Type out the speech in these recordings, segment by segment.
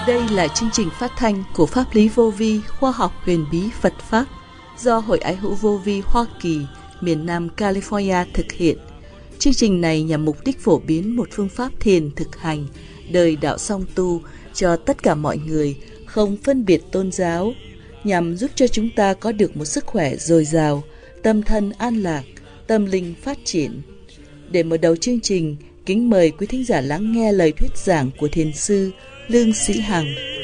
Đây là chương trình phát thanh của Pháp lý vô vi khoa học huyền bí Phật Pháp do Hội Ái hữu vô vi Hoa Kỳ, miền Nam California thực hiện. Chương trình này nhằm mục đích phổ biến một phương pháp thiền thực hành, đời đạo song tu cho tất cả mọi người, không phân biệt tôn giáo, nhằm giúp cho chúng ta có được một sức khỏe dồi dào, tâm thân an lạc, tâm linh phát triển. Để mở đầu chương trình, kính mời quý thính giả lắng nghe lời thuyết giảng của Thiền sư Lương Sĩ Hằng.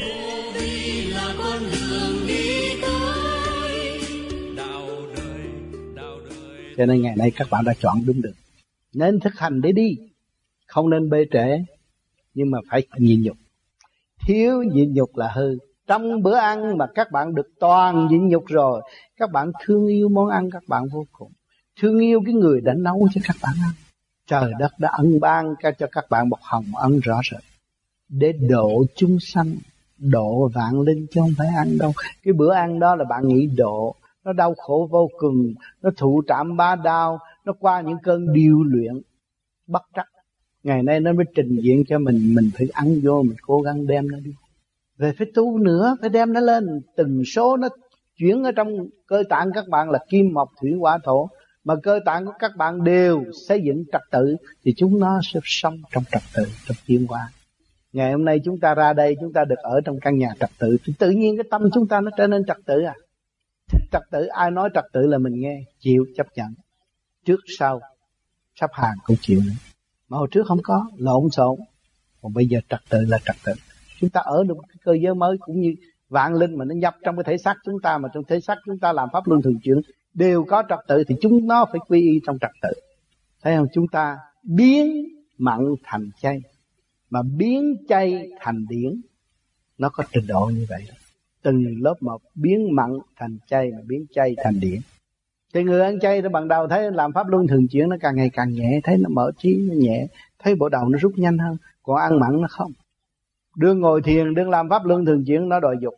Cho nên ngày nay các bạn đã chọn đúng được. Nên thực hành để đi, không nên bê trễ, nhưng mà phải nhịn nhục. Thiếu nhịn nhục là hư. Trong bữa ăn mà các bạn được toàn nhịn nhục rồi, các bạn thương yêu món ăn các bạn vô cùng, thương yêu cái người đã nấu cho các bạn ăn. Trời đất đã ân ban cho các bạn một hồng ân rõ rệt để độ chúng sanh, độ vạn linh, chứ không phải ăn đâu. Cái bữa ăn đó là bạn nghĩ độ, nó đau khổ vô cùng, nó thụ trảm ba đau, nó qua những cơn điêu luyện bất trắc. Ngày nay nó mới trình diện cho mình phải ăn vô, mình cố gắng đem nó đi. Về phải tu nữa, phải đem nó lên. Từng số nó chuyển ở trong cơ tạng các bạn là kim mộc thủy hỏa thổ, mà cơ tạng của các bạn đều xây dựng trật tự, thì chúng nó sẽ sống trong trật tự, trong tiến hóa. Ngày hôm nay chúng ta ra đây, chúng ta được ở trong căn nhà trật tự, thì tự nhiên cái tâm chúng ta nó trở nên trật tự à. Trật tự, ai nói trật tự là mình nghe, chịu, chấp nhận. Trước sau sắp hàng cũng chịu nữa. Mà hồi trước không có, lộn xộn. Còn bây giờ trật tự là trật tự. Chúng ta ở được một cái cơ giới mới, cũng như vạn linh mà nó nhập trong cái thể xác chúng ta, mà trong thể xác chúng ta làm pháp luân thường chuyển đều có trật tự, thì chúng nó phải quy y trong trật tự. Thấy không? Chúng ta biến mặn thành chay, mà biến chay thành điển, nó có trình độ như vậy đó. Từng lớp một biến mặn thành chay, mà biến chay thành điển. Thì người ăn chay đó ban đầu thấy làm pháp luân thường chuyển nó càng ngày càng nhẹ, thấy nó mở trí, nó nhẹ, thấy bộ đầu nó rút nhanh hơn. Còn ăn mặn nó không. Đương ngồi thiền, đương làm pháp luân thường chuyển nó đòi dục.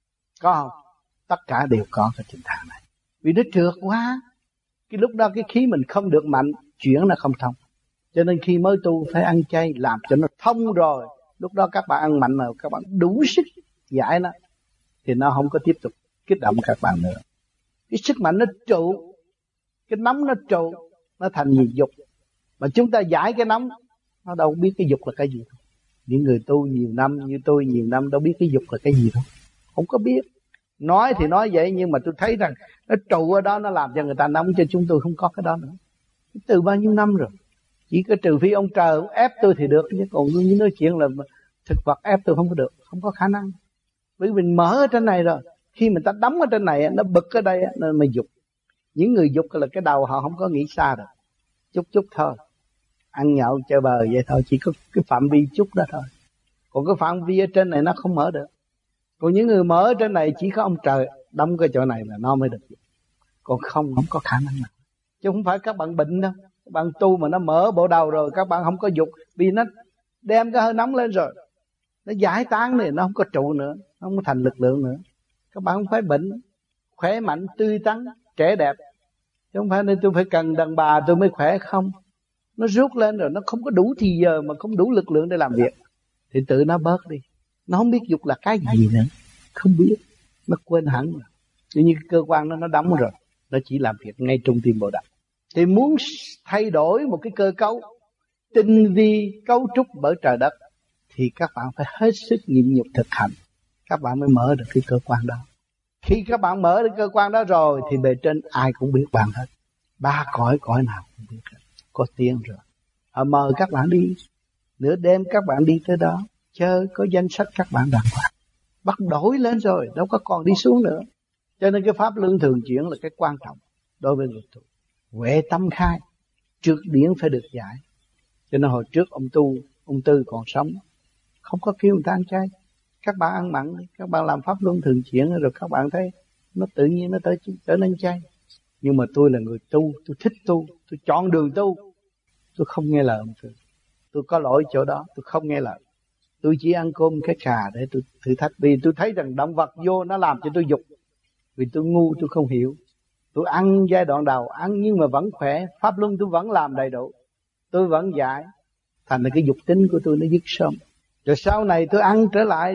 Có không? Tất cả đều có cái trình thang này. Vì nó trượt quá. Cái lúc đó cái khí mình không được mạnh, chuyển nó không thông. Cho nên khi mới tu phải ăn chay, làm cho nó thông rồi. Lúc đó các bạn ăn mạnh rồi, các bạn đủ sức giải nó, thì nó không có tiếp tục kích động các bạn nữa. Cái sức mạnh nó trụ, cái nóng nó trụ, nó thành nhiều dục. Mà chúng ta giải cái nóng, nó đâu biết cái dục là cái gì. Những người tu nhiều năm như tôi nhiều năm đâu biết cái dục là cái gì đâu. Không có biết. Nói thì nói vậy, nhưng mà tôi thấy rằng nó trụ ở đó, nó làm cho người ta nóng, cho chúng tôi không có cái đó nữa. Từ bao nhiêu năm rồi. Chỉ có trừ phi ông trời ông ép tôi thì được, chứ còn như nói chuyện là thực vật ép tôi không có được, không có khả năng. Bởi vì mình mở ở trên này rồi, khi mình ta đóng ở trên này, nó bực ở đây nên mới dục. Những người dục là cái đầu họ không có nghĩ xa được, chút thôi, ăn nhậu chơi bời vậy thôi, chỉ có cái phạm vi chút đó thôi. Còn cái phạm vi ở trên này nó không mở được. Còn những người mở ở trên này chỉ có ông trời đóng cái chỗ này là nó mới được. Còn không có khả năng nào. Chứ không phải các bạn bệnh đâu. Các bạn tu mà nó mở bộ đầu rồi, các bạn không có dục, vì nó đem cái hơi nóng lên rồi, nó giải tán này, nó không có trụ nữa, nó không có thành lực lượng nữa. Các bạn không phải bệnh, khỏe mạnh, tươi tắn, trẻ đẹp. Chứ không phải nên tôi phải cần đàn bà tôi mới khỏe, không. Nó rút lên rồi, nó không có đủ thì giờ mà không đủ lực lượng để làm việc, thì tự nó bớt đi. Nó không biết dục là cái gì nữa, không biết, nó quên hẳn rồi. Tự nhiên cơ quan nó đóng rồi, nó chỉ làm việc ngay trung tim bộ đầu. Thì muốn thay đổi một cái cơ cấu tinh vi cấu trúc bởi trời đất, thì các bạn phải hết sức nhịn nhục thực hành, các bạn mới mở được cái cơ quan đó. Khi các bạn mở được cơ quan đó rồi, thì bề trên ai cũng biết bạn hết. Ba cõi nào cũng biết hết. Có tiếng rồi, họ mời các bạn đi, nửa đêm các bạn đi tới đó chơi, có danh sách các bạn đàng hoàng, bắt đổi lên rồi, đâu có còn đi xuống nữa. Cho nên cái pháp luân thường chuyển là cái quan trọng đối với người tu. Huệ tâm khai, trước điển phải được giải. Cho nên hồi trước ông Tư còn sống, không có kêu người ta ăn chay. Các bạn ăn mặn, các bạn làm pháp luân thường chuyển rồi các bạn thấy nó tự nhiên nó trở nên chay. Nhưng mà tôi là người tu, tôi thích tu, tôi chọn đường tu, tôi không nghe lời ông Tư. Tôi có lỗi chỗ đó, tôi không nghe lời. Tôi chỉ ăn cơm cái cà để tôi thử thách, vì tôi thấy rằng động vật vô nó làm cho tôi dục. Vì tôi ngu, tôi không hiểu. Tôi ăn giai đoạn đầu, ăn nhưng mà vẫn khỏe, pháp luân tôi vẫn làm đầy đủ, tôi vẫn giải. Thành ra cái dục tính của tôi nó dứt sớm. Rồi sau này tôi ăn trở lại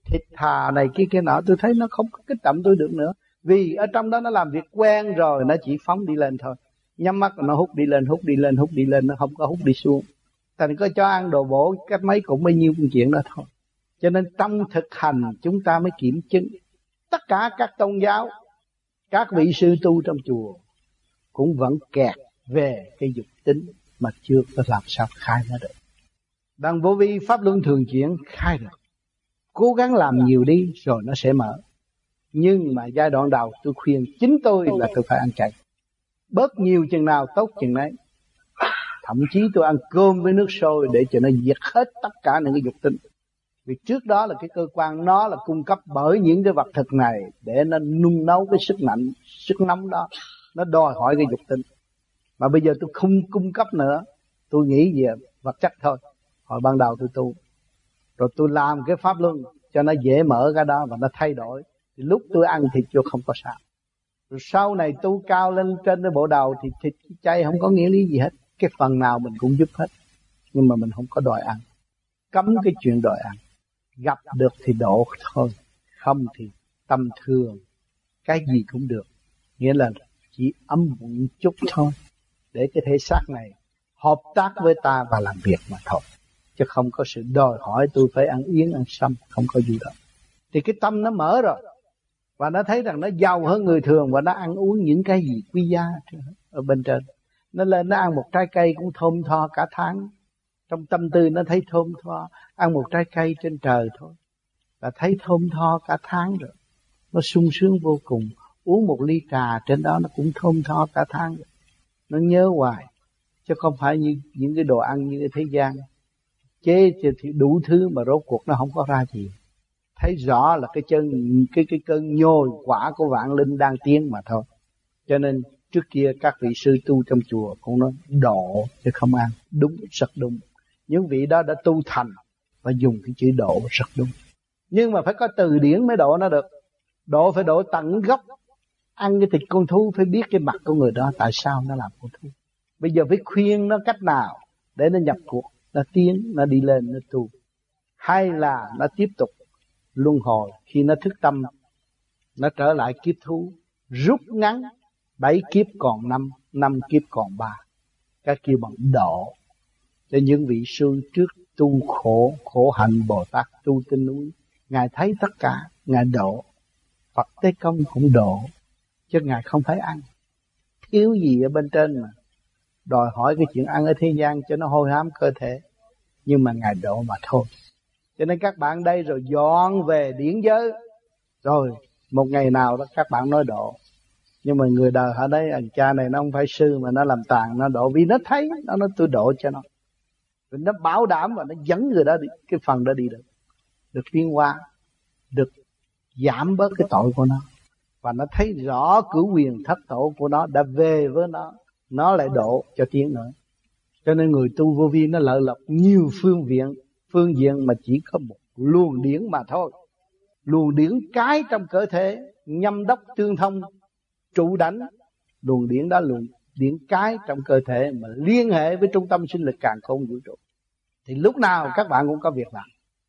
thịt thà này kia nọ, tôi thấy nó không có kích động tôi được nữa. Vì ở trong đó nó làm việc quen rồi, nó chỉ phóng đi lên thôi. Nhắm mắt nó hút đi lên, hút đi lên, hút đi lên, nó không có hút đi xuống. Thành có cho ăn đồ bổ cách mấy cũng bấy nhiêu chuyện đó thôi. Cho nên trong thực hành chúng ta mới kiểm chứng. Tất cả các tôn giáo, các vị sư tu trong chùa cũng vẫn kẹt về cái dục tính mà chưa có làm sao khai nó được. Đang vô vi pháp luân thường chuyển khai được. Cố gắng làm nhiều đi rồi nó sẽ mở. Nhưng mà giai đoạn đầu tôi khuyên chính tôi là tôi phải ăn chay. Bớt nhiều chừng nào tốt chừng đấy. Thậm chí tôi ăn cơm với nước sôi để cho nó diệt hết tất cả những cái dục tính. Vì trước đó là cái cơ quan nó là cung cấp bởi những cái vật thực này để nó nung nấu cái sức mạnh, sức nóng đó. Nó đòi hỏi cái dục tính. Mà bây giờ tôi không cung cấp nữa. Tôi nghĩ về vật chất thôi. Hồi ban đầu tôi tu. Rồi tôi làm cái pháp luân cho nó dễ mở cái đó và nó thay đổi. Thì lúc tôi ăn thịt vô không có sao. Rồi sau này tu cao lên trên cái bộ đầu thì thịt chay không có nghĩa lý gì hết. Cái phần nào mình cũng giúp hết. Nhưng mà mình không có đòi ăn. Cấm cái chuyện đòi ăn. Gặp được thì độ thôi. Không thì tâm thường. Cái gì cũng được. Nghĩa là chỉ ấm bụng chút thôi. Để cái thể xác này hợp tác với ta và làm việc mà thôi. Chứ không có sự đòi hỏi tôi phải ăn yến, ăn sâm. Không có gì đó. Thì cái tâm nó mở rồi. Và nó thấy rằng nó giàu hơn người thường. Và nó ăn uống những cái gì quý giá ở bên trên. Nó lên nó ăn một trái cây cũng thơm tho cả tháng. Trong tâm tư nó thấy thơm tho. Ăn một trái cây trên trời thôi là thấy thơm tho cả tháng rồi. Nó sung sướng vô cùng. Uống một ly trà trên đó nó cũng thơm tho cả tháng rồi. Nó nhớ hoài. Chứ không phải như những cái đồ ăn như thế gian. Chế thì đủ thứ mà rốt cuộc nó không có ra gì. Thấy rõ là cái cơn nhồi quả của vạn linh đang tiến mà thôi. Cho nên trước kia các vị sư tu trong chùa cũng nói độ chứ không ăn. Đúng, rất đúng. Những vị đó đã tu thành và dùng cái chữ độ rất đúng. Nhưng mà phải có từ điển mới độ nó được. Độ phải độ tận gốc. Ăn cái thịt con thú phải biết cái mặt của người đó tại sao nó làm con thú. Bây giờ phải khuyên nó cách nào để nó nhập cuộc, nó tiến, nó đi lên, nó tu. Hay là nó tiếp tục luân hồi khi nó thức tâm, nó trở lại kiếp thú, rút ngắn 7 kiếp còn 5, 5 kiếp còn 3. Cái kia bằng độ. Cho những vị sư trước tu khổ hạnh Bồ Tát tu trên núi, Ngài thấy tất cả, Ngài độ. Phật Tế Công cũng độ, chứ Ngài không phải ăn. Thiếu gì ở bên trên mà đòi hỏi cái chuyện ăn ở thế gian cho nó hôi hám cơ thể. Nhưng mà Ngài độ mà thôi. Cho nên các bạn đây rồi dọn về điển giới. Rồi một ngày nào đó các bạn nói độ. Nhưng mà người đời ở đây anh cha này nó không phải sư mà nó làm tàn nó độ. Vì nó thấy nó nói tôi độ cho nó. Rồi nó bảo đảm và nó dẫn người đó đi, cái phần đó đi được. Được tiến hóa. Được giảm bớt cái tội của nó. Và nó thấy rõ cửu quyền thất tổ của nó đã về với nó. Nó lại độ cho tiến nữa. Cho nên người tu vô vi nó lợi lập nhiều phương diện mà chỉ có một luồng điển mà thôi. Luồng điển cái trong cơ thể nhâm đốc tương thông trụ đánh. Luồng điển đó luồng điển cái trong cơ thể mà liên hệ với trung tâm sinh lực càn khôn vũ trụ. Thì lúc nào các bạn cũng có việc làm.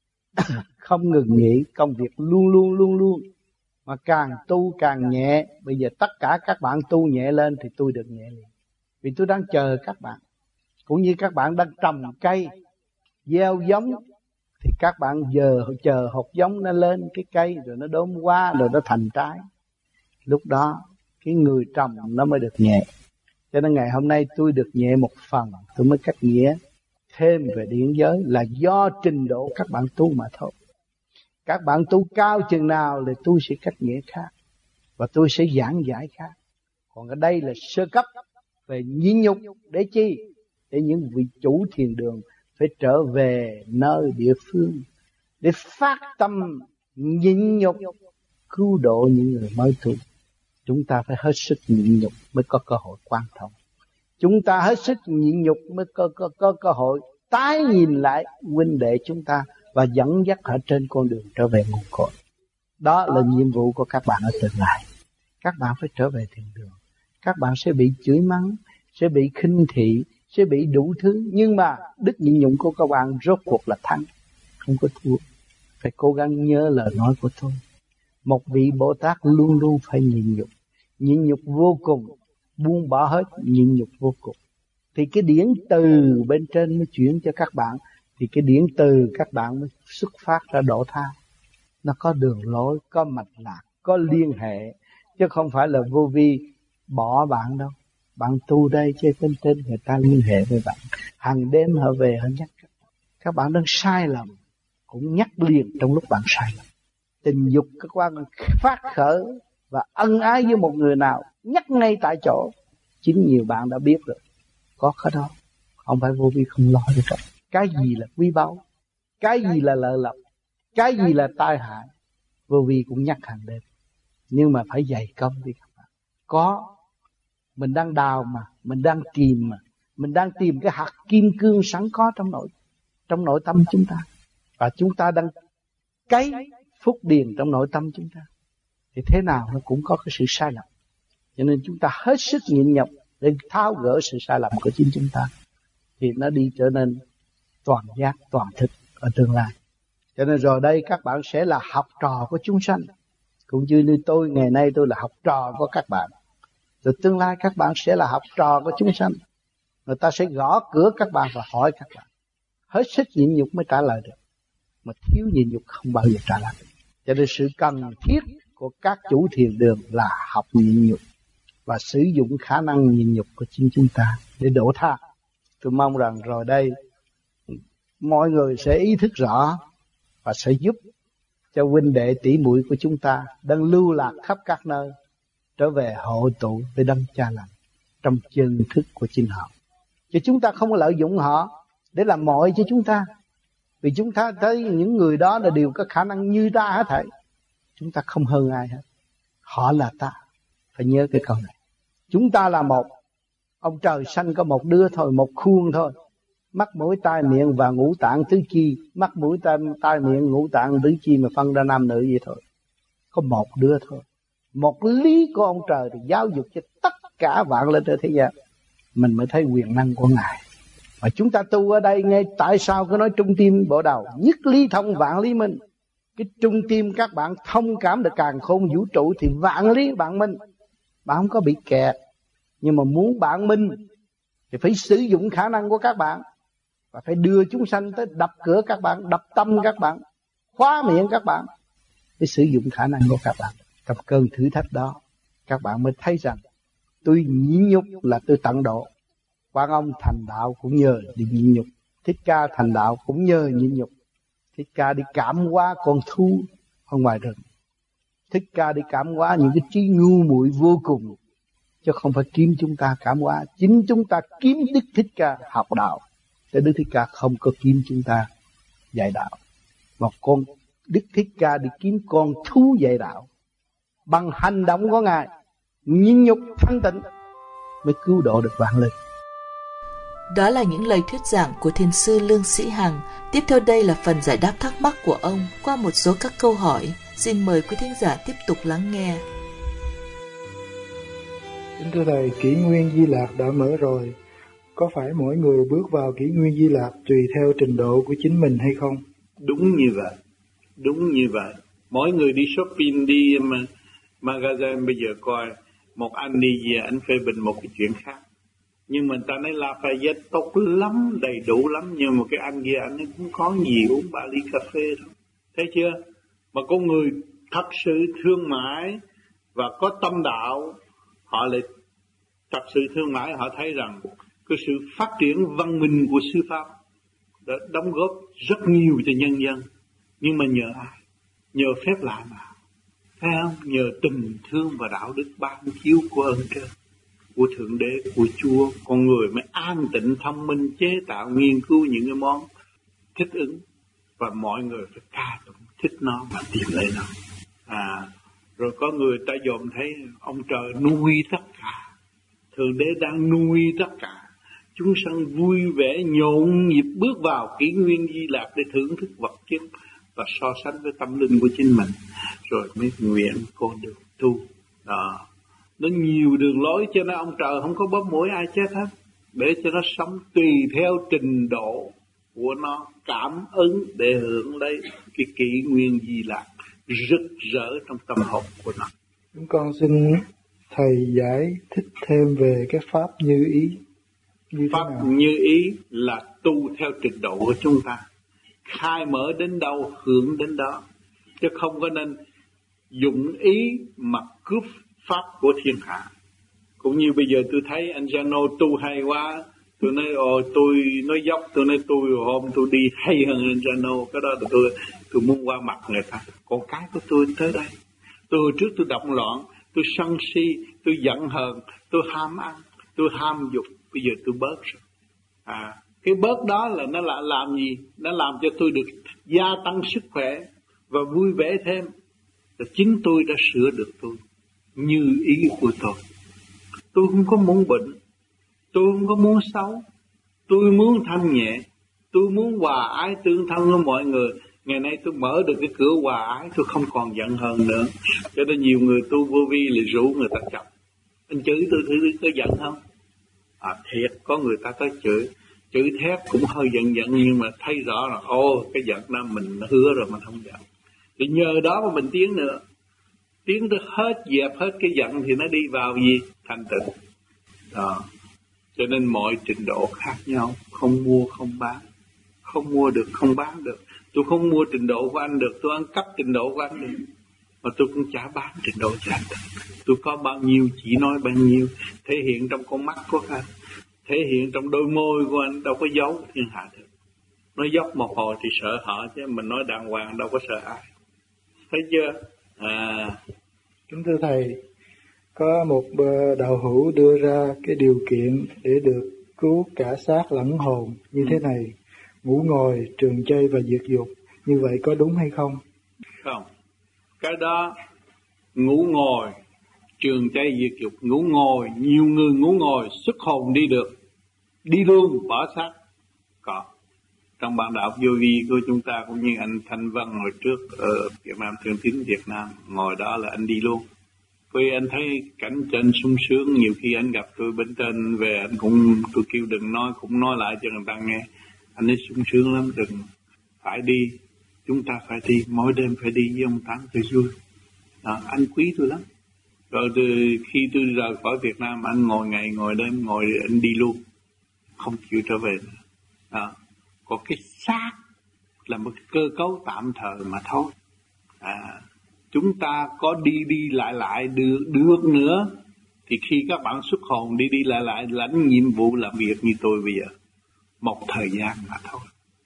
Không ngừng nghỉ, công việc luôn luôn. Mà càng tu càng nhẹ. Bây giờ tất cả các bạn tu nhẹ lên thì tôi được nhẹ liền. Vì tôi đang chờ các bạn. Cũng như các bạn đang trồng cây, gieo giống, thì các bạn giờ chờ hột giống nó lên cái cây, rồi nó đốm hoa, rồi nó thành trái. Lúc đó cái người trồng nó mới được nhẹ. Cho nên ngày hôm nay tôi được nhẹ một phần, tôi mới cách nghĩa thêm về điển giới là do trình độ các bạn tu mà thôi. Các bạn tu cao chừng nào thì tôi sẽ cách nghĩa khác, và tôi sẽ giảng giải khác. Còn ở đây là sơ cấp về nhịn nhục để chi? Để những vị chủ thiền đường phải trở về nơi địa phương để phát tâm nhịn nhục cứu độ những người mới tu. Chúng ta phải hết sức nhịn nhục mới có cơ hội quan thông. Chúng ta hết sức nhịn nhục mới có cơ hội tái nhìn lại huynh đệ chúng ta và dẫn dắt họ trên con đường trở về nguồn cội. Đó là nhiệm vụ của các bạn ở tương lai. Các bạn phải trở về thiền đường. Các bạn sẽ bị chửi mắng, sẽ bị khinh thị, sẽ bị đủ thứ. Nhưng mà đức nhịn nhục của các bạn rốt cuộc là thắng, không có thua. phải cố gắng nhớ lời nói của tôi. Một vị Bồ Tát luôn luôn phải nhịn nhục vô cùng, buông bỏ hết, nhịn nhục vô cùng. Thì cái điển từ bên trên mới chuyển cho các bạn, thì cái điển từ các bạn mới xuất phát ra độ tha. Nó có đường lối, có mạch lạc, có liên hệ, chứ không phải là vô vi bỏ bạn đâu. Bạn tu đây chứ bên trên người ta liên hệ với bạn, hàng đêm họ về họ nhắc các bạn đang sai lầm, cũng nhắc liền trong lúc bạn sai lầm. Tình dục các bạn phát khởi và ân ái với một người nào, nhắc ngay tại chỗ. Chính nhiều bạn đã biết rồi, có cái đó, không phải vô vi không lo được cả. Cái gì là quý báu, cái gì là lợi lộc, cái gì là tai hại, vô vi cũng nhắc hàng đêm. Nhưng mà phải dày công đi các bạn. Có, mình đang đào mà, mình đang tìm mà, mình đang tìm cái hạt kim cương sẵn có trong nội tâm chúng ta. Và chúng ta đang cấy phúc điền trong nội tâm chúng ta. Thì thế nào nó cũng có cái sự sai lầm. Cho nên chúng ta hết sức nhịn nhục để tháo gỡ sự sai lầm của chính chúng ta. Thì nó đi trở nên toàn giác, toàn thức ở tương lai. Cho nên rồi đây các bạn sẽ là học trò của chúng sanh. Cũng như tôi ngày nay tôi là học trò của các bạn. Rồi tương lai các bạn sẽ là học trò của chúng sanh. Người ta sẽ gõ cửa các bạn và hỏi các bạn. Hết sức nhịn nhục mới trả lời được. Mà thiếu nhịn nhục không bao giờ trả lời được. Cho nên sự cần thiết của các chủ thiền đường là học nhịn nhục và sử dụng khả năng nhịn nhục của chính chúng ta để độ tha. Tôi mong rằng rồi đây mọi người sẽ ý thức rõ và sẽ giúp cho huynh đệ tỷ muội của chúng ta đang lưu lạc khắp các nơi trở về hội tụ với Đấng Cha Lành trong chân thức của chính họ. Chứ chúng ta không có lợi dụng họ để làm mọi cho chúng ta. Vì chúng ta thấy những người đó là đều có khả năng như ta hết thảy. Chúng ta không hơn ai hết. Họ là ta. Phải nhớ cái câu này. Chúng ta là một. Ông trời sanh có một đứa thôi, một khuôn thôi. Mắt mũi tai miệng và ngũ tạng tứ chi. Mắt mũi tai miệng ngũ tạng tứ chi mà phân ra nam nữ vậy thôi. Có một đứa thôi. Một lý của ông trời thì giáo dục cho tất cả vạn linh trên thế gian. Mình mới thấy quyền năng của Ngài. Mà chúng ta tu ở đây nghe tại sao cứ nói trung tim bộ đầu, nhất lý thông vạn lý minh. Cái trung tim các bạn thông cảm được càn khôn vũ trụ thì vạn lý bạn minh. Bạn không có bị kẹt. Nhưng mà muốn bạn minh thì phải sử dụng khả năng của các bạn. Và phải đưa chúng sanh tới đập cửa các bạn, đập tâm các bạn, khóa miệng các bạn. Để sử dụng khả năng của các bạn. Trong cơn thử thách đó, các bạn mới thấy rằng tôi nhịn nhục là tôi tận độ. Quan Ông thành đạo cũng nhờ đi nhịn nhục. Thích Ca thành đạo cũng nhờ nhịn nhục. Thích Ca đi cảm hóa con thú ở ngoài rừng. Thích Ca đi cảm hóa những cái trí ngu muội vô cùng. Chứ không phải kiếm chúng ta cảm hóa. Chính chúng ta kiếm Đức Thích Ca học đạo. Chứ Đức Thích Ca không có kiếm chúng ta dạy đạo. Một con Đức Thích Ca đi kiếm con thú dạy đạo. Bằng hành động của Ngài, nhịn nhục thanh tịnh mới cứu độ được vạn linh. Đó là những lời thuyết giảng của Thiền sư Lương Sĩ Hằng. Tiếp theo đây là phần giải đáp thắc mắc của ông qua một số các câu hỏi. Xin mời quý thính giả tiếp tục lắng nghe. Kính thưa Thầy, kỷ nguyên Di Lạc đã mở rồi. Có phải mỗi người bước vào kỷ nguyên Di Lạc tùy theo trình độ của chính mình hay không? Đúng như vậy. Đúng như vậy. Mỗi người đi shopping, đi magazine bây giờ coi, một anh đi về anh phê bình một cái chuyện khác. Nhưng mà ta nói Lafayette tốt lắm, đầy đủ lắm. Nhưng mà cái anh kia anh ấy cũng có gì uống 3 ly cà phê thôi. Thấy chưa? Mà con người thật sự thương mại và có tâm đạo, họ lại thật sự thương mại. Họ thấy rằng cái sự phát triển văn minh của sư Pháp đã đóng góp rất nhiều cho nhân dân. Nhưng mà nhờ ai? Nhờ phép lạ mà. Thấy không? Nhờ tình thương và đạo đức ban chiếu của ơn trên, của Thượng Đế, của Chúa. Con người mới an tịnh thông minh chế tạo nghiên cứu những cái món thích ứng. Và mọi người phải ca tụng thích nó và tìm lấy nó. Rồi có người ta dòm thấy ông trời nuôi tất cả. Thượng Đế đang nuôi tất cả. Chúng sanh vui vẻ nhộn nhịp bước vào kỷ nguyên Di Lạc để thưởng thức vật chất và so sánh với tâm linh của chính mình. Rồi mới nguyện con đường tu. Đó. Nó nhiều đường lối cho nên ông trời không có bóp mũi ai chết hết. Để cho nó sống tùy theo trình độ của nó cảm ứng để hưởng lấy cái kỷ nguyên Di Lạc rực rỡ trong tâm hồn của nó. Chúng con xin Thầy giải thích thêm về cái pháp như ý như pháp thế nào? Như ý là tu theo trình độ của chúng ta, khai mở đến đâu hưởng đến đó, chứ không có nên dụng ý mà cướp pháp của thiên hạ. Cũng như bây giờ tôi thấy anh Jano tu hay quá, tôi nói tôi nói dốc, tôi nói tôi hôm tôi đi hay hơn anh Jano, cái đó là tôi muốn qua mặt người ta. Còn cái của tôi tới đây, tôi hồi trước tôi động loạn, tôi sân si, tôi giận hờn, tôi ham ăn, tôi ham dục, bây giờ tôi bớt rồi. Cái bớt đó là nó lại làm gì? Nó làm cho tôi được gia tăng sức khỏe và vui vẻ thêm. Và chính tôi đã sửa được tôi như ý của tôi. Tôi không có muốn bệnh, tôi không có muốn xấu, tôi muốn thanh nhẹ, tôi muốn hòa ái tương thân với mọi người. Ngày nay tôi mở được cái cửa hòa ái, tôi không còn giận hờn nữa. Cho nên nhiều người tu vô vi lại rủ người ta chọc. Anh chửi tôi có giận không? Thiệt, có người ta tới chửi thét cũng hơi giận nhưng mà thấy rõ là cái giận đó mình hứa rồi mình không giận. Thì nhờ đó mà mình tiến nữa, tiến tới hết dẹp hết cái giận thì nó đi vào gì? Thanh tịnh. Đó. Cho nên mọi trình độ khác nhau, không mua không bán, không mua được không bán được. Tôi không mua trình độ của anh được, tôi ăn cắp trình độ của anh được, mà tôi cũng chả bán trình độ cho anh được. Tôi có bao nhiêu chỉ nói bao nhiêu, thể hiện trong con mắt của anh, thể hiện trong đôi môi của anh, đâu có giấu thiên hạ được. Nói dốc một hồi thì sợ họ, chứ mình nói đàng hoàng đâu có sợ ai. Thấy chưa? Kính thưa Thầy, có một đạo hữu đưa ra cái điều kiện để được cứu cả xác lẫn hồn như thế này: ngủ ngồi, trường chay và diệt dục. Như vậy có đúng hay không? Không. Cái đó ngủ ngồi, trường chay diệt dục, ngủ ngồi, nhiều người ngủ ngồi xuất hồn đi được, đi luôn bỏ xác. Có. Trong bản đạo vô vi của chúng ta, cũng như anh Thanh Văn hồi trước ở Việt Nam Thương Tín Việt Nam, ngồi đó là anh đi luôn. Vì anh thấy cảnh trên sung sướng, nhiều khi anh gặp tôi bên trên về, anh cũng tôi kêu đừng nói, cũng nói lại cho người ta nghe. Anh ấy sung sướng lắm, đừng phải đi, chúng ta phải đi, mỗi đêm phải đi với ông Tám cho vui. Anh quý tôi lắm. Rồi khi tôi rời khỏi Việt Nam, anh ngồi ngày ngồi đêm, ngồi anh đi luôn, không chịu trở về nữa. Còn cái xác là một cơ cấu tạm thời mà thôi. Chúng ta có đi lại được nữa, thì khi các bạn xuất hồn đi lại lãnh nhiệm vụ làm việc như tôi bây giờ, một thời gian mà thôi.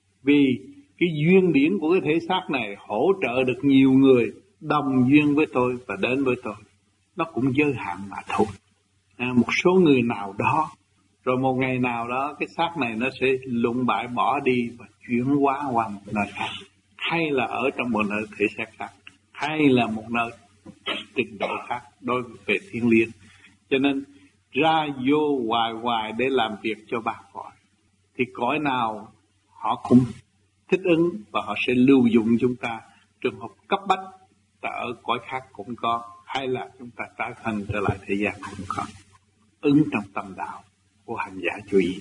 Vì cái duyên điển của cái thể xác này hỗ trợ được nhiều người đồng duyên với tôi và đến với tôi, nó cũng giới hạn mà thôi. Một số người nào đó, rồi một ngày nào đó cái xác này nó sẽ lụng bại bỏ đi và chuyển hóa qua một nơi khác, hay là ở trong một nơi thể xác khác, hay là một nơi trình độ khác đối về thiên liêng. Cho nên ra vô hoài để làm việc cho ba cõi, thì cõi nào họ cũng thích ứng và họ sẽ lưu dụng chúng ta. Trường hợp cấp bách ta ở cõi khác cũng có, hay là chúng ta tái thân trở lại thế gian cũng có, ứng trong tâm đạo của hành giả chú ý.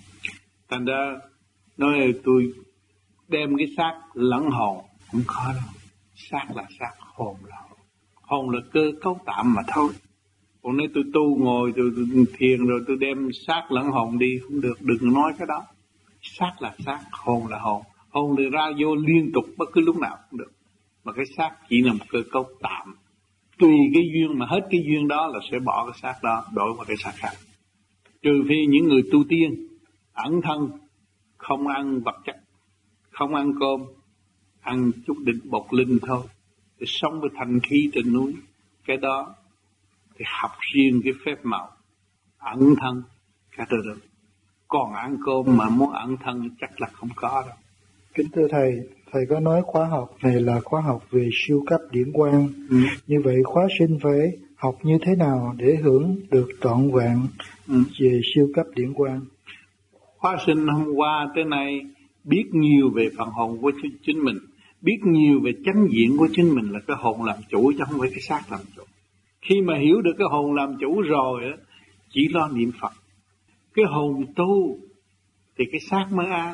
Thành ra nói là tôi đem cái xác lẫn hồn cũng khó đâu. Xác là xác, hồn là hồn. Hồn là cơ cấu tạm mà thôi. Còn nếu tôi tu ngồi tôi thiền rồi tôi đem xác lẫn hồn đi không được, đừng nói cái đó. Xác là xác, hồn là hồn. Hồn thì ra vô liên tục bất cứ lúc nào cũng được. Mà cái xác chỉ là một cơ cấu tạm. Tùy cái duyên mà hết cái duyên đó là sẽ bỏ cái xác đó, đổi vào cái xác khác. Trừ phi những người tu tiên, ẩn thân, không ăn vật chất, không ăn cơm, ăn chút đỉnh bột linh thôi, để sống với thanh khí trên núi. Cái đó thì học riêng cái phép màu ẩn thân, cái đó được. Còn ăn cơm mà muốn ẩn thân chắc là không có đâu. Kính thưa Thầy, Thầy có nói khóa học này là khóa học về siêu cấp điển quang. Như vậy khóa sinh phải học như thế nào để hưởng được trọn vẹn về siêu cấp điển quang? Khóa sinh hôm qua tới nay biết nhiều về phần hồn của chính mình, biết nhiều về chánh diện của chính mình là cái hồn làm chủ chứ không phải cái xác làm chủ. Khi mà hiểu được cái hồn làm chủ rồi, chỉ lo niệm Phật. Cái hồn tu thì cái xác mới an.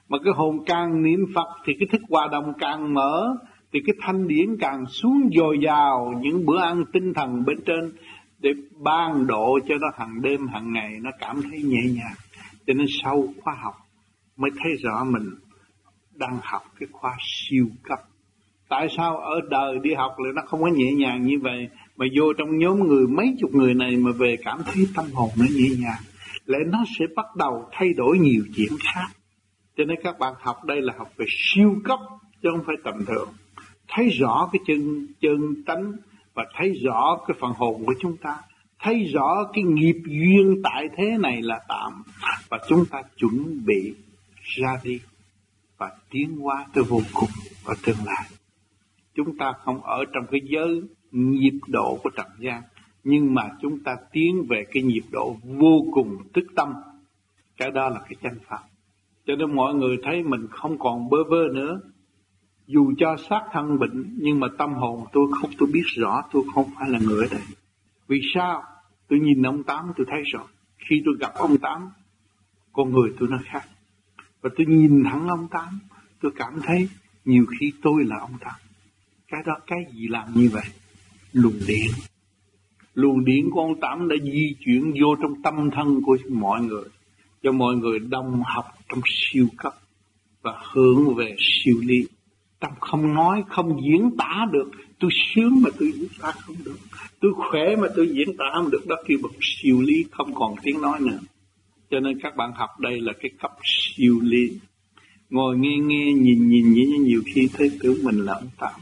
Mà cái hồn càng niệm Phật thì cái thức hòa đồng càng mở, thì cái thanh điển càng xuống dồi dào những bữa ăn tinh thần bên trên để ban độ cho nó hàng đêm hàng ngày, nó cảm thấy nhẹ nhàng. Cho nên sau khóa học mới thấy rõ mình đang học cái khóa siêu cấp. Tại sao ở đời đi học lại nó không có nhẹ nhàng như vậy, mà vô trong nhóm người mấy chục người này mà về cảm thấy tâm hồn nó nhẹ nhàng, lại nó sẽ bắt đầu thay đổi nhiều chuyện khác. Cho nên các bạn học đây là học về siêu cấp chứ không phải tầm thường. Thấy rõ cái chân tánh và thấy rõ cái phần hồn của chúng ta, thấy rõ cái nghiệp duyên tại thế này là tạm, và chúng ta chuẩn bị ra đi và tiến hóa tới vô cùng ở tương lai. Chúng ta không ở trong cái giới nhịp độ của trần gian, nhưng mà chúng ta tiến về cái nhịp độ vô cùng tức tâm. Cái đó là cái chánh pháp. Cho nên mọi người thấy mình không còn bơ vơ nữa. Dù cho xác thân bệnh, nhưng mà tâm hồn tôi biết rõ tôi không phải là người ở đây. Vì sao? Tôi nhìn ông Tám tôi thấy rõ. Khi tôi gặp ông Tám, con người tôi nó khác. Và tôi nhìn thẳng ông Tám, tôi cảm thấy nhiều khi tôi là ông Tám. Cái đó cái gì làm như vậy? Luồng điện. Luồng điện của ông Tám đã di chuyển vô trong tâm thân của mọi người, cho mọi người đồng học trong siêu cấp và hướng về siêu ly. Tâm không nói, không diễn tả được. Tôi sướng mà tôi diễn tả không được, tôi khỏe mà tôi diễn tả không được. Đó kêu bằng siêu ly, không còn tiếng nói nữa. Cho nên các bạn học đây là cái cấp siêu ly. Ngồi nghe nhìn nhiều khi thấy tưởng mình là ông Tám.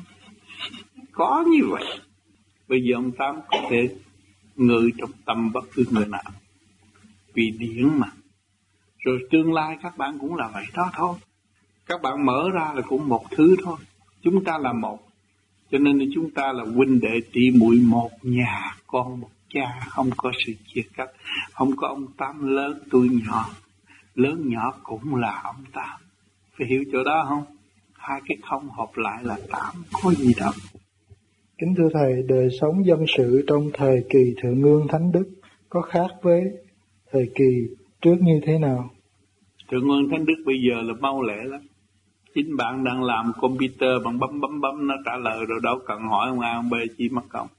Có như vậy. Bây giờ ông Tám có thể ngự trong tâm bất cứ người nào, vì điển mà. Rồi tương lai các bạn cũng là vậy đó thôi. Các bạn mở ra là cũng một thứ thôi. Chúng ta là một. Cho nên chúng ta là huynh đệ tỷ muội một nhà, con một cha, không có sự chia cắt. Không có ông Tám lớn tôi nhỏ, lớn nhỏ cũng là ông Tám. Phải hiểu chỗ đó không? Hai cái không hợp lại là Tám, có gì đâu. Kính thưa Thầy, đời sống dân sự trong thời kỳ Thượng Ương Thánh Đức có khác với thời kỳ trước như thế nào? Thượng Ương Thánh Đức bây giờ là mau lẹ lắm. Chính bạn đang làm computer, bạn bấm nó trả lời rồi, đâu cần hỏi ông A ông B chi mất công.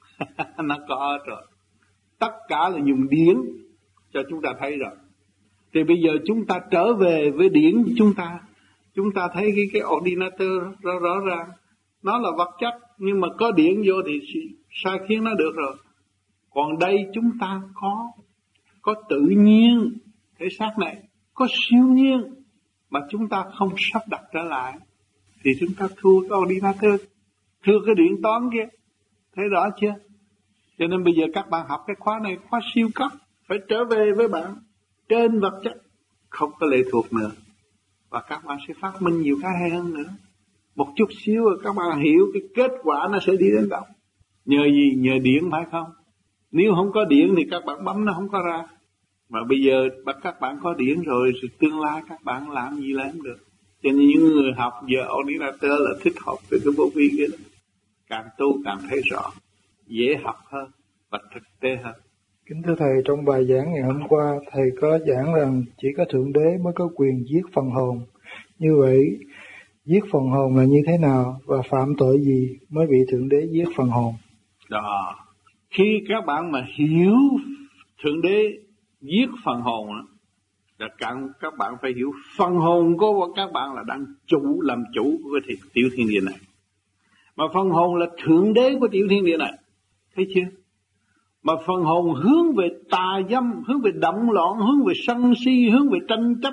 Nó có rồi. Tất cả là dùng điển cho chúng ta thấy rồi. Thì bây giờ chúng ta trở về với điển chúng ta thấy cái ordinator rõ ràng. Nó là vật chất, nhưng mà có điển vô thì sai khiến nó được rồi. Còn đây chúng ta có tự nhiên, thể xác này, có siêu nhiên, mà chúng ta không sắp đặt trở lại, thì chúng ta thua cái ordinator, thua cái điện toán kia. Thấy rõ chưa? Cho nên bây giờ các bạn học cái khóa này, khóa siêu cấp, phải trở về với bạn trên vật chất, không có lệ thuộc nữa. Và các bạn sẽ phát minh nhiều cái hay hơn nữa. Một chút xíu rồi các bạn hiểu cái kết quả nó sẽ đi đến đâu. Nhờ gì? Nhờ điện phải không? Nếu không có điện thì các bạn bấm nó không có ra. Mà bây giờ các bạn có điện rồi, tương lai các bạn làm gì làm không được. Cho nên những người học giờ ordinator là thích học về cái vô vi kia đó. Càng tu càng thấy rõ, dễ học hơn và thực tế hơn. Kính thưa Thầy, trong bài giảng ngày hôm qua, Thầy có giảng rằng chỉ có Thượng Đế mới có quyền giết phần hồn. Như vậy, giết phần hồn là như thế nào và phạm tội gì mới bị Thượng Đế giết phần hồn? Đó. Khi các bạn mà hiểu Thượng Đế giết phần hồn là các bạn phải hiểu phần hồn của các bạn là đang làm chủ của cái tiểu thiên địa này. Mà phần hồn là Thượng Đế của tiểu thiên địa này. Thấy chưa? Mà phần hồn hướng về tà dâm, hướng về động loạn, hướng về sân si, hướng về tranh chấp,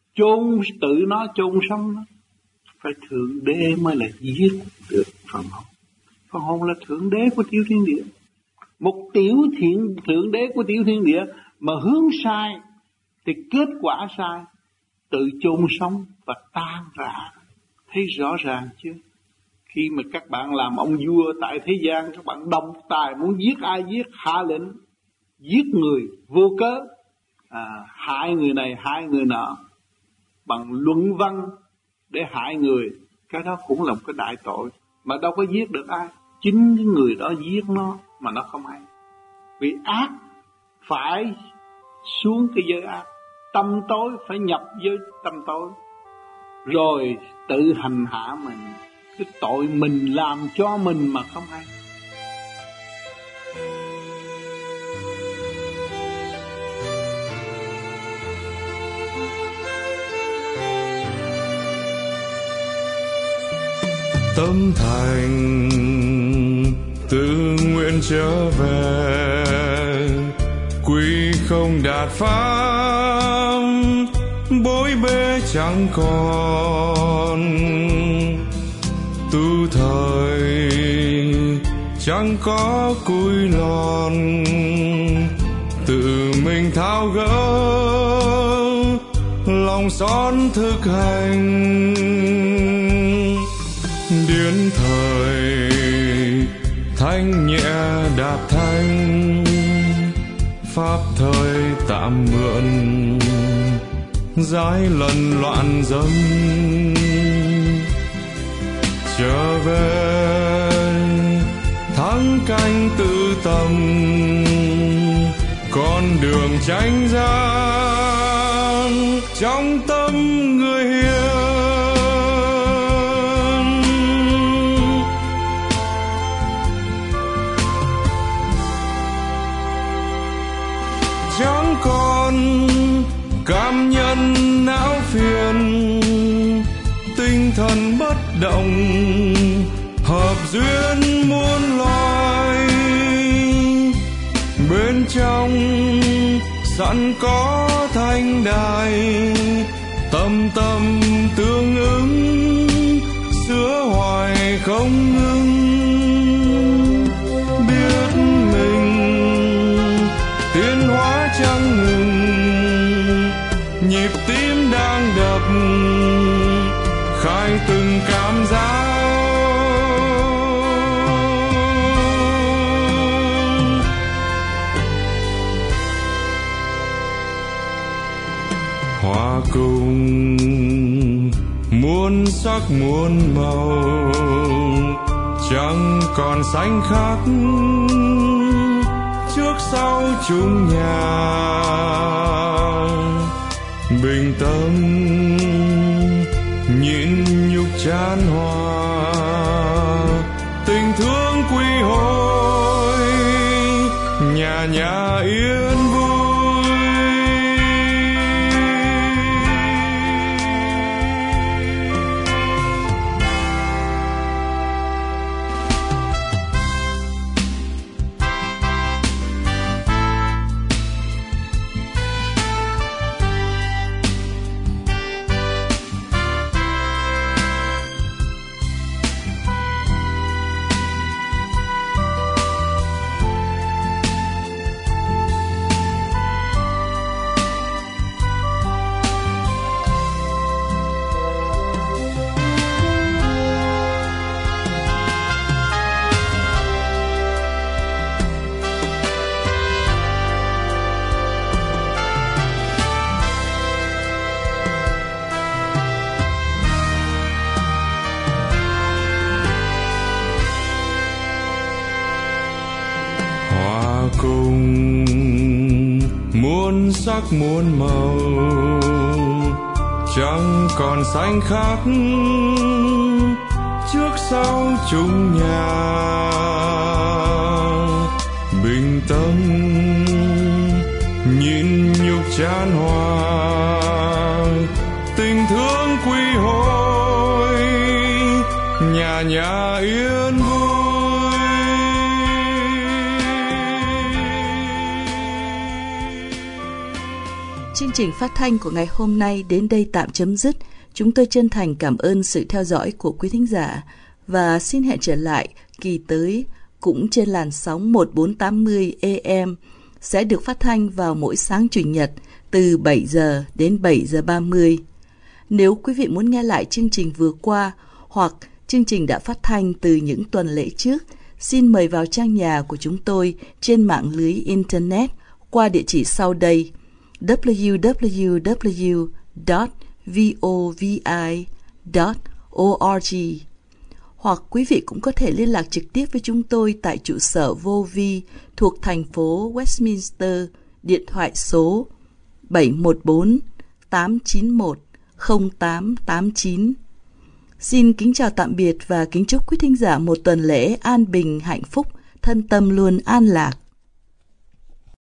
tự nó chôn sống nó. Phải Thượng Đế mới là giết được phần hồn. Phần hồn là Thượng Đế của tiểu thiên địa. Một Thượng Đế của tiểu thiên địa mà hướng sai thì kết quả sai, tự chôn sống và tan rã. Thấy rõ ràng chưa? Khi mà các bạn làm ông vua tại thế gian, các bạn độc tài, muốn giết ai giết, hạ lệnh giết người vô cớ, hại người này hại người nọ bằng luận văn để hại người. Cái đó cũng là một cái đại tội, mà đâu có giết được ai. Chính cái người đó giết nó mà nó không hay. Vì ác phải xuống cái giới ác, tâm tối phải nhập với tâm tối, rồi tự hành hạ mình. Cái tội mình làm cho mình mà không hay. Tâm thành tự nguyện trở về, quy không đạt pháp, bối bê chẳng còn. Tu thời chẳng có cúi lon, tự mình tháo gỡ lòng son thực hành. Điển thời thanh nhẹ đạp thanh, pháp thời tạm mượn, giải lần loạn dâm. Trở về thắng canh tự tâm, con đường chánh giác trong tâm người hiền. Chẳng còn cảm nhận não phiền, tinh thần bất động, hợp duyên muôn loài. Bên trong sẵn có thanh đài, tâm tâm tương ứng, sửa hoài không ngừng. Biết mình tiến hóa chẳng ngừng, nhịp tim đang đập, khai từng cảm giác. Hòa cùng muôn sắc muôn màu, chẳng còn xanh khác, trước sau chung nhà. Bình tâm nhịn nhục chan hòa, tình thương quy hồi, nhà nhà yên vui. Cùng muôn sắc muôn màu, chẳng còn xanh khác, trước sau chung nhà. Bình tâm nhịn nhục chan hòa, tình thương quy hồi, nhà nhà yên vui. Chương trình phát thanh của ngày hôm nay đến đây tạm chấm dứt. Chúng tôi chân thành cảm ơn sự theo dõi của quý thính giả và xin hẹn trở lại kỳ tới cũng trên làn sóng 1480 AM sẽ được phát thanh vào mỗi sáng Chủ nhật từ 7 giờ đến 7 giờ 30. Nếu quý vị muốn nghe lại chương trình vừa qua hoặc chương trình đã phát thanh từ những tuần lễ trước, xin mời vào trang nhà của chúng tôi trên mạng lưới Internet qua địa chỉ sau đây: www.vovi.org. Hoặc quý vị cũng có thể liên lạc trực tiếp với chúng tôi tại trụ sở Vô Vi thuộc thành phố Westminster, điện thoại số 714-891-09 0889. Xin kính chào tạm biệt và kính chúc quý thính giả một tuần lễ an bình, hạnh phúc, thân tâm luôn an lạc.